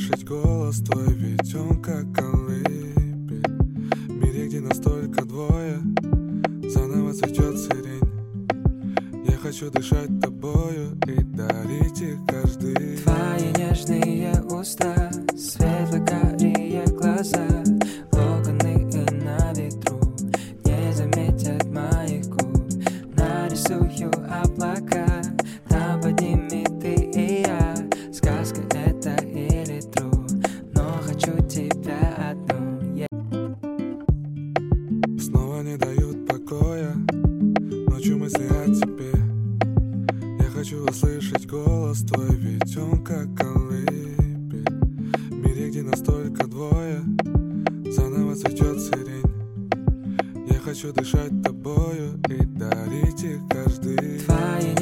услышать голос твой, ведь он как колыбель. В мире, где настолько двое, заново цветет сирень. Я хочу дышать тобою и дарить их каждый. Твои нежные уста, светло-карие глаза, локоны и на ветру не заметят моих губ. Нарисую облака, там под ними ты и я. Сказка это или true, но хочу тебя одну. Снова не дают покоя ночью мысли о тебе. Я хочу услышать голос твой, ведь он как колыбель. В мире, где настолько двое, заново цветет сирень. Я хочу дышать тобою и дарить их каждый. Твои